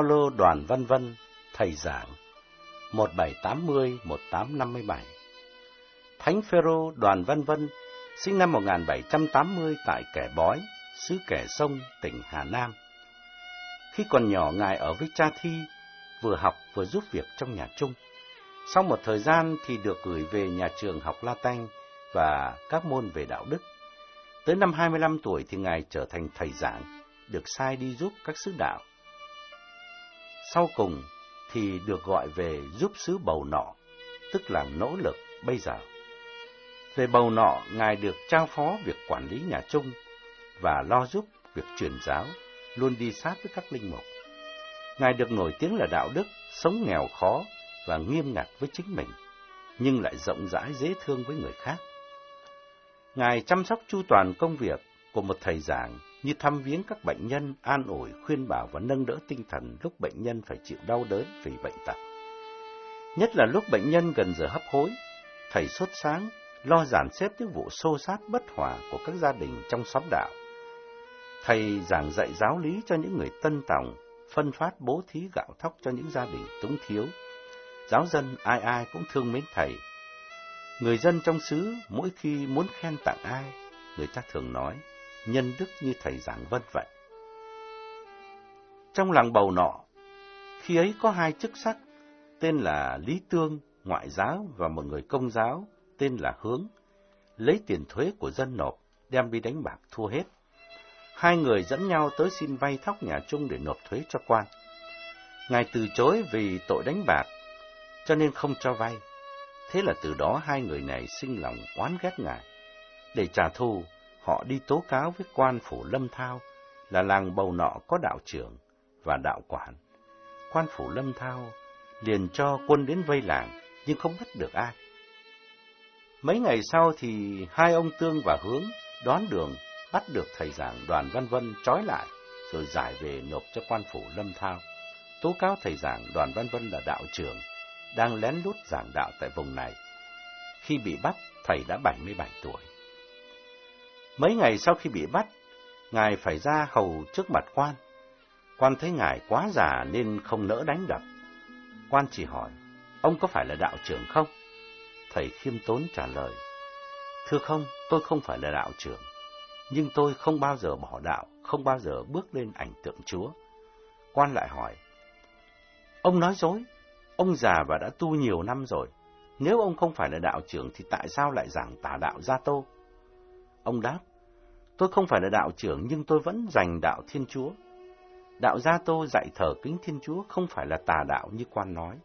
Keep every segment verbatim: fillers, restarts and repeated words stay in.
Phaolô Đoàn Văn Vân, thầy giảng một nghìn bảy trăm tám mươi đến một nghìn tám trăm năm mươi bảy. Thánh Phêrô Đoàn Văn Vân sinh năm một nghìn bảy trăm tám mươi tại Kẻ Bói, xứ Kẻ Sông, tỉnh Hà Nam. Khi còn nhỏ, Ngài ở với cha Thi, vừa học vừa giúp việc trong nhà chung. Sau một thời gian thì được gửi về nhà trường học Latin và các môn về đạo đức. Tới năm hai mươi lăm tuổi thì Ngài trở thành thầy giảng, được sai đi giúp các xứ đạo. Sau cùng thì được gọi về giúp xứ Bầu Nọ, tức là nỗ lực bây giờ. Về Bầu Nọ, Ngài được trao phó việc quản lý nhà chung và lo giúp việc truyền giáo, luôn đi sát với các linh mục. Ngài được nổi tiếng là đạo đức, sống nghèo khó và nghiêm ngặt với chính mình, nhưng lại rộng rãi dễ thương với người khác. Ngài chăm sóc chu toàn công việc của một thầy giảng, như thăm viếng các bệnh nhân, an ủi, khuyên bảo và nâng đỡ tinh thần lúc bệnh nhân phải chịu đau đớn vì bệnh tật. Nhất là lúc bệnh nhân gần giờ hấp hối, thầy sốt sáng, lo dàn xếp những vụ xô xát bất hòa của các gia đình trong xóm đạo. Thầy giảng dạy giáo lý cho những người tân tòng, phân phát bố thí gạo thóc cho những gia đình túng thiếu. Giáo dân ai ai cũng thương mến thầy. Người dân trong xứ mỗi khi muốn khen tặng ai, người ta thường nói, nhân đức như thầy giảng Vân vậy. Trong làng Bầu Nọ, khi ấy có hai chức sắc, tên là Lý Tương, ngoại giáo, và một người công giáo, tên là Hướng, lấy tiền thuế của dân nộp, đem đi đánh bạc thua hết. Hai người dẫn nhau tới xin vay thóc nhà chung để nộp thuế cho quan. Ngài từ chối vì tội đánh bạc, cho nên không cho vay. Thế là từ đó hai người này sinh lòng oán ghét Ngài. Để trả thù, họ đi tố cáo với quan phủ Lâm Thao là làng Bầu Nọ có đạo trưởng và đạo quản. Quan phủ Lâm Thao liền cho quân đến vây làng, nhưng không bắt được ai. Mấy ngày sau thì hai ông Tương và Hướng đón đường bắt được thầy giảng Đoàn Văn Vân trói lại, rồi giải về nộp cho quan phủ Lâm Thao, tố cáo thầy giảng Đoàn Văn Vân là đạo trưởng, đang lén lút giảng đạo tại vùng này. Khi bị bắt, thầy đã bảy mươi bảy tuổi. Mấy ngày sau khi bị bắt, Ngài phải ra hầu trước mặt quan. Quan thấy Ngài quá già nên không nỡ đánh đập. Quan chỉ hỏi, ông có phải là đạo trưởng không? Thầy khiêm tốn trả lời, thưa không, tôi không phải là đạo trưởng, nhưng tôi không bao giờ bỏ đạo, không bao giờ bước lên ảnh tượng Chúa. Quan lại hỏi, ông nói dối, ông già và đã tu nhiều năm rồi, nếu ông không phải là đạo trưởng thì tại sao lại giảng tà đạo Gia Tô? Ông đáp, tôi không phải là đạo trưởng nhưng tôi vẫn giành đạo Thiên Chúa. Đạo Gia Tô dạy thờ kính Thiên Chúa không phải là tà đạo như quan nói.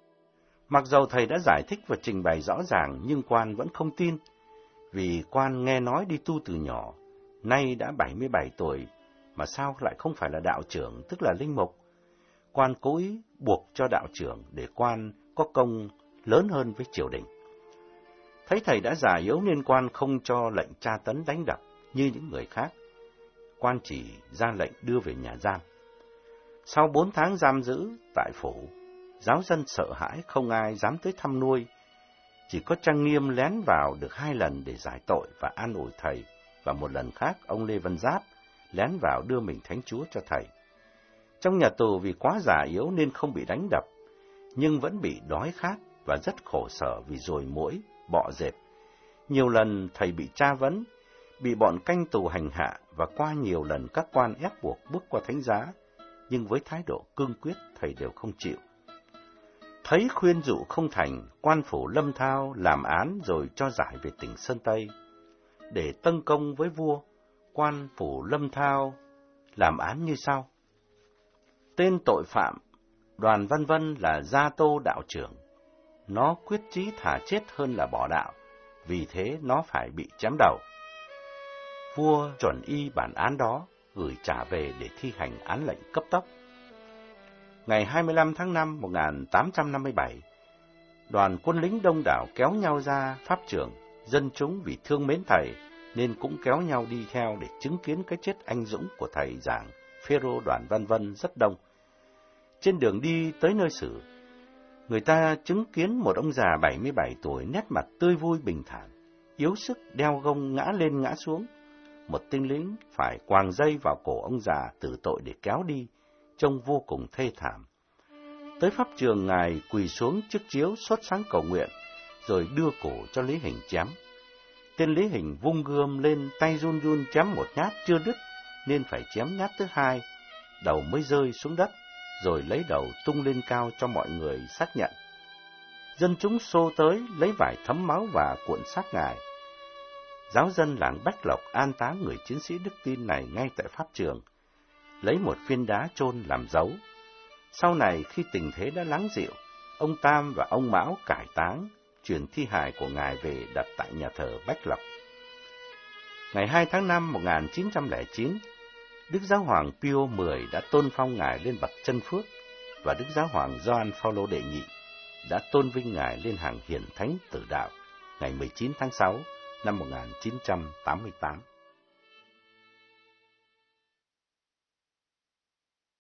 Mặc dầu thầy đã giải thích và trình bày rõ ràng, nhưng quan vẫn không tin, vì quan nghe nói đi tu từ nhỏ, nay đã bảy mươi bảy tuổi, mà sao lại không phải là đạo trưởng, tức là linh mục. Quan cố ý buộc cho đạo trưởng để quan có công lớn hơn với triều đình. Thấy thầy đã già yếu nên quan không cho lệnh tra tấn đánh đập như những người khác. Quan chỉ ra lệnh đưa về nhà giam. Sau bốn tháng giam giữ tại phủ, giáo dân sợ hãi không ai dám tới thăm nuôi. Chỉ có Trang Nghiêm lén vào được hai lần để giải tội và an ủi thầy, và một lần khác ông Lê Văn Giáp lén vào đưa mình thánh chúa cho thầy. Trong nhà tù vì quá già yếu nên không bị đánh đập, nhưng vẫn bị đói khát và rất khổ sở vì ruồi muỗi, bọ dẹp. Nhiều lần thầy bị tra vấn, bị bọn canh tù hành hạ và qua nhiều lần các quan ép buộc bước qua thánh giá, nhưng với thái độ cương quyết thầy đều không chịu. Thấy khuyên dụ không thành, quan phủ Lâm Thao làm án rồi cho giải về tỉnh Sơn Tây. Để tâng công với vua, quan phủ Lâm Thao làm án như sau. Tên tội phạm Đoàn Văn Vân là Gia Tô đạo trưởng. Nó quyết chí thà chết hơn là bỏ đạo, vì thế nó phải bị chém đầu. Vua chuẩn y bản án đó, gửi trả về để thi hành án lệnh cấp tốc. Ngày hai mươi lăm tháng năm một nghìn tám trăm năm mươi bảy, đoàn quân lính đông đảo kéo nhau ra pháp trường. Dân chúng vì thương mến thầy nên cũng kéo nhau đi theo để chứng kiến cái chết anh dũng của thầy giảng Phêrô Đoàn Văn Vân rất đông. Trên đường đi tới nơi xử, người ta chứng kiến một ông già bảy mươi bảy tuổi, nét mặt tươi vui bình thản, yếu sức đeo gông ngã lên ngã xuống. Một tên lính phải quàng dây vào cổ ông già tử tội để kéo đi, trông vô cùng thê thảm. Tới pháp trường, Ngài quỳ xuống trước chiếu sốt sáng cầu nguyện, rồi đưa cổ cho Lý Hình chém. Tên Lý Hình vung gươm lên, tay run run chém một nhát chưa đứt, nên phải chém nhát thứ hai, đầu mới rơi xuống đất, rồi lấy đầu tung lên cao cho mọi người xác nhận. Dân chúng xô tới, lấy vải thấm máu và cuộn xác Ngài. Giáo dân làng Bách Lộc an táng người chiến sĩ đức tin này ngay tại pháp trường, lấy một viên đá chôn làm dấu. Sau này, khi tình thế đã lắng dịu, ông Tam và ông Mão cải táng, chuyển thi hài của Ngài về đặt tại nhà thờ Bách Lộc. Ngày hai tháng năm một nghìn chín trăm lẻ chín, Đức Giáo hoàng Pio mười đã tôn phong Ngài lên bậc chân phước, và Đức Giáo hoàng Gioan Phaolô đệ nhị đã tôn vinh Ngài lên hàng hiển thánh tử đạo ngày mười chín tháng sáu năm một nghìn chín trăm tám mươi tám.